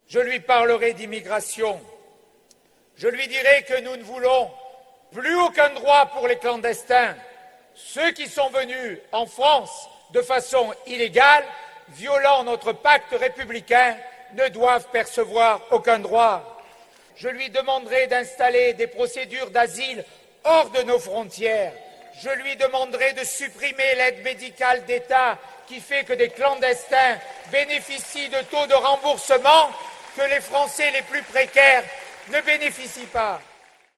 Je lui parlerai d'immigration. Je lui dirai que nous ne voulons plus aucun droit pour les clandestins. Ceux qui sont venus en France de façon illégale, violant notre pacte républicain, ne doivent percevoir aucun droit. Je lui demanderai d'installer des procédures d'asile hors de nos frontières. Je lui demanderai de supprimer l'aide médicale d'État qui fait que des clandestins bénéficient de taux de remboursement que les Français les plus précaires ne bénéficient pas.